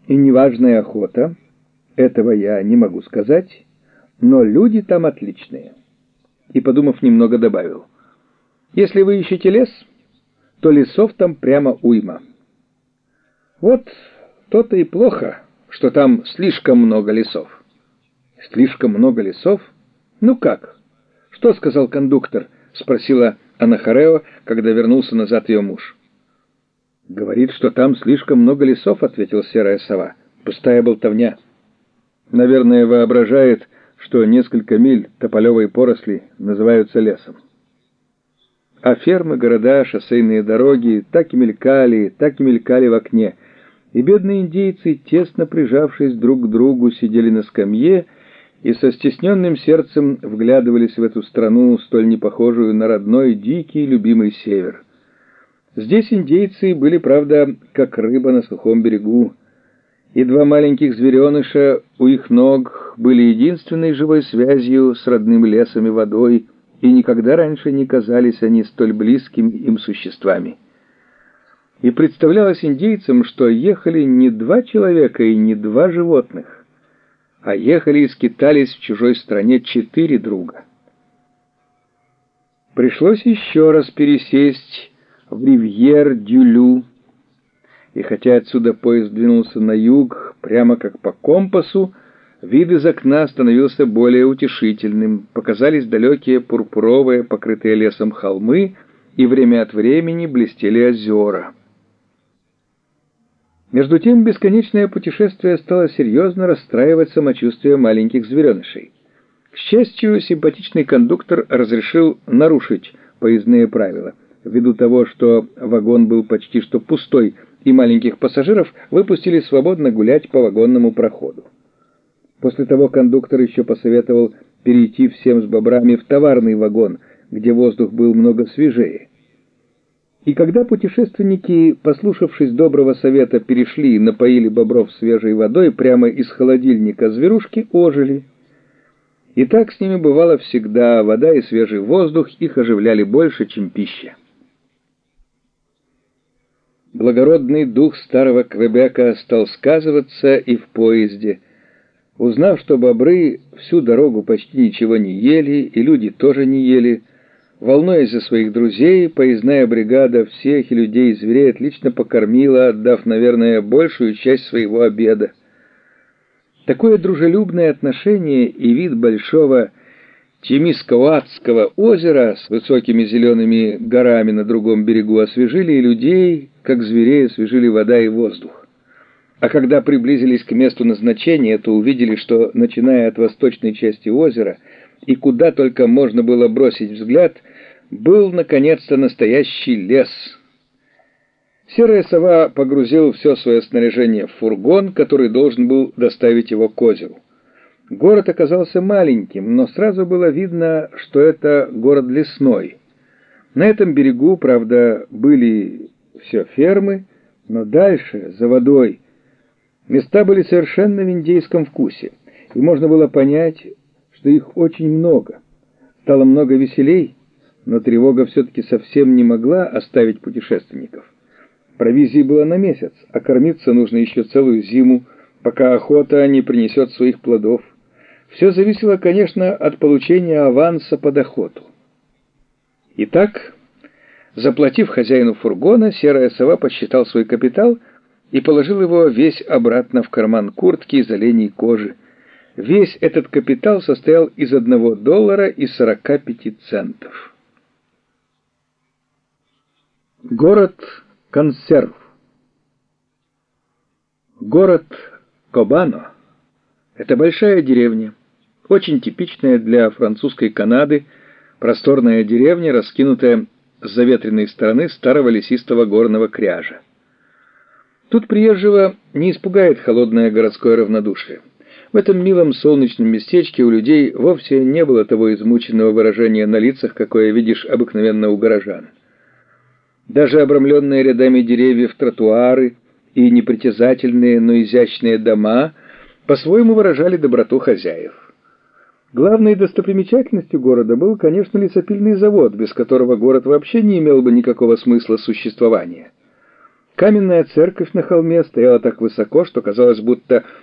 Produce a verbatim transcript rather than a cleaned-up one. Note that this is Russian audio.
и неважная охота, этого я не могу сказать, но люди там отличные. И, подумав немного, добавил: если вы ищете лес, то лесов там прямо уйма. Вот то-то и плохо, что там слишком много лесов. Слишком много лесов? Ну как? Что сказал кондуктор? Спросила Анахарео, когда вернулся назад ее муж. Говорит, что там слишком много лесов, ответила серая сова. Пустая болтовня. Наверное, воображает, что несколько миль тополевой поросли называются лесом. А фермы, города, шоссейные дороги так и мелькали, так и мелькали в окне, и бедные индейцы, тесно прижавшись друг к другу, сидели на скамье и со стесненным сердцем вглядывались в эту страну, столь непохожую на родной, дикий, любимый север. Здесь индейцы были, правда, как рыба на сухом берегу, и два маленьких звереныша у их ног были единственной живой связью с родным лесом и водой, и никогда раньше не казались они столь близкими им существами. И представлялось индейцам, что ехали не два человека и не два животных, а ехали и скитались в чужой стране четыре друга. Пришлось еще раз пересесть в Ривьер-дю-Лю, и хотя отсюда поезд двинулся на юг, прямо как по компасу, вид из окна становился более утешительным. Показались далекие пурпуровые, покрытые лесом холмы, и время от времени блестели озера. Между тем, бесконечное путешествие стало серьезно расстраивать самочувствие маленьких зверенышей. К счастью, симпатичный кондуктор разрешил нарушить поездные правила. Ввиду того, что вагон был почти что пустой, и маленьких пассажиров выпустили свободно гулять по вагонному проходу. После того кондуктор еще посоветовал перейти всем с бобрами в товарный вагон, где воздух был много свежее. И когда путешественники, послушавшись доброго совета, перешли и напоили бобров свежей водой прямо из холодильника, зверушки ожили. И так с ними бывало всегда: вода и свежий воздух их оживляли больше, чем пища. Благородный дух старого Квебека стал сказываться и в поезде. Узнав, что бобры всю дорогу почти ничего не ели, и люди тоже не ели, волнуясь за своих друзей, поездная бригада всех и людей, и зверей отлично покормила, отдав, наверное, большую часть своего обеда. Такое дружелюбное отношение и вид большого Тимискоатского озера с высокими зелеными горами на другом берегу освежили и людей, как зверей освежили вода и воздух. А когда приблизились к месту назначения, то увидели, что, начиная от восточной части озера, и куда только можно было бросить взгляд, был, наконец-то, настоящий лес. Серая сова погрузила все свое снаряжение в фургон, который должен был доставить его к озеру. Город оказался маленьким, но сразу было видно, что это город лесной. На этом берегу, правда, были все фермы, но дальше, за водой, места были совершенно в индейском вкусе, и можно было понять, что их очень много. Стало много веселей, но тревога все-таки совсем не могла оставить путешественников. Провизии было на месяц, а кормиться нужно еще целую зиму, пока охота не принесет своих плодов. Все зависело, конечно, от получения аванса под охоту. Итак, заплатив хозяину фургона, серая сова подсчитал свой капитал и положил его весь обратно в карман куртки из оленей кожи. Весь этот капитал состоял из одного доллара и сорока пяти центов. Город консерв. Город Кобано — это большая деревня, очень типичная для французской Канады, просторная деревня, раскинутая с заветренной стороны старого лесистого горного кряжа. Тут приезжего не испугает холодное городское равнодушие. В этом милом солнечном местечке у людей вовсе не было того измученного выражения на лицах, какое видишь обыкновенно у горожан. Даже обрамленные рядами деревьев тротуары и непритязательные, но изящные дома по-своему выражали доброту хозяев. Главной достопримечательностью города был, конечно, лесопильный завод, без которого город вообще не имел бы никакого смысла существования. Каменная церковь на холме стояла так высоко, что казалось, будто